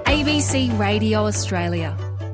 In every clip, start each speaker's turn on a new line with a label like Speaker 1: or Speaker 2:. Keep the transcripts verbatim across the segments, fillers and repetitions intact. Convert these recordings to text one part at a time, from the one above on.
Speaker 1: A B C Radio Australia.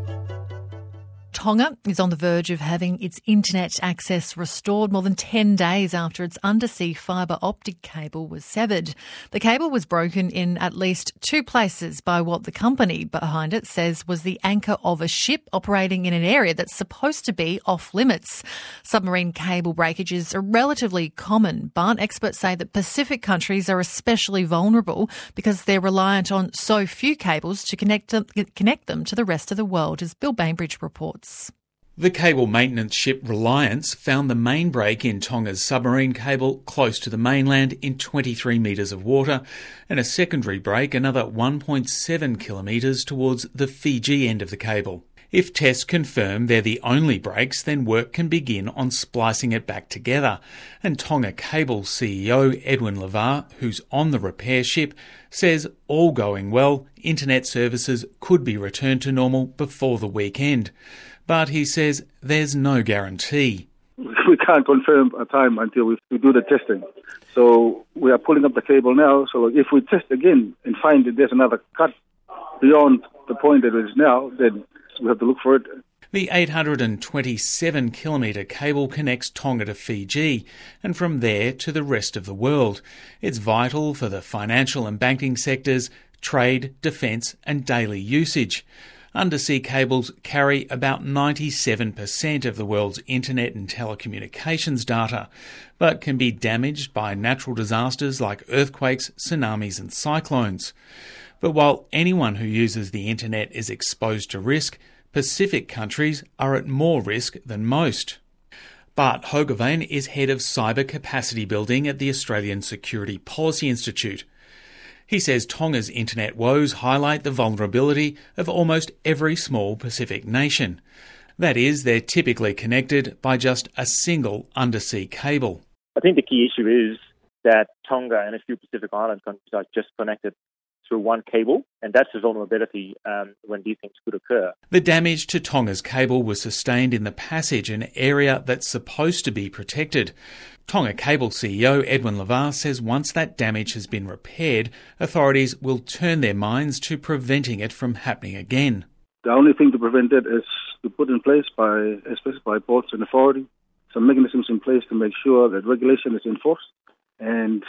Speaker 2: Tonga is on the verge of having its internet access restored more than ten days after its undersea fibre optic cable was severed. The cable was broken in at least two places by what the company behind it says was the anchor of a ship operating in an area that's supposed to be off limits. Submarine cable breakages are relatively common, but experts say that Pacific countries are especially vulnerable because they're reliant on so few cables to connect them, connect them to the rest of the world, as Bill Bainbridge reports.
Speaker 3: The cable maintenance ship Reliance found the main break in Tonga's submarine cable close to the mainland in twenty-three metres of water, and a secondary break another one point seven kilometres towards the Fiji end of the cable. If tests confirm they're the only breaks, then work can begin on splicing it back together. And Tonga Cable C E O Edwin Lavar, who's on the repair ship, says all going well, internet services could be returned to normal before the weekend. But he says there's no guarantee.
Speaker 4: We can't confirm a time until we, we do the testing. So we are pulling up the cable now. So if we test again and find that there's another cut beyond the point that it is now, then we have to look for it.
Speaker 3: The eight hundred twenty-seven kilometre cable connects Tonga to Fiji and from there to the rest of the world. It's vital for the financial and banking sectors, trade, defence and daily usage. Undersea cables carry about ninety-seven percent of the world's internet and telecommunications data, but can be damaged by natural disasters like earthquakes, tsunamis and cyclones. But while anyone who uses the internet is exposed to risk, Pacific countries are at more risk than most. Bart Hoogeveen is head of cyber capacity building at the Australian Security Policy Institute. He says Tonga's internet woes highlight the vulnerability of almost every small Pacific nation. That is, they're typically connected by just a single undersea cable.
Speaker 5: I think the key issue is that Tonga and a few Pacific Island countries are just connected through one cable, and that's a vulnerability um, when these things could occur.
Speaker 3: The damage to Tonga's cable was sustained in the passage, an area that's supposed to be protected. Tonga Cable C E O Edwin Lavar says once that damage has been repaired, authorities will turn their minds to preventing it from happening again.
Speaker 4: The only thing to prevent it is to put in place, by, especially by ports and authority, some mechanisms in place to make sure that regulation is enforced, and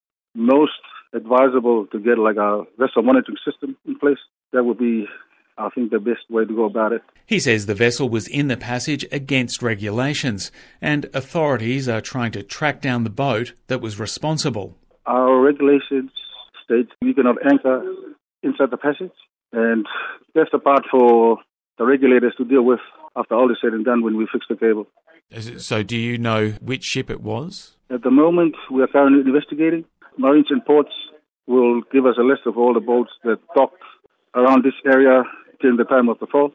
Speaker 4: most advisable to get like a vessel monitoring system in place. That would be, I think, the best way to go about it.
Speaker 3: He says the vessel was in the passage against regulations and authorities are trying to track down the boat that was responsible.
Speaker 4: Our regulations state you cannot anchor inside the passage, and that's the part for the regulators to deal with after all is said and done when we fix the cable.
Speaker 3: So do you know which ship it was?
Speaker 4: At the moment, we are currently investigating. Marines and Ports will give us a list of all the boats that docked around this area during the time of the fall.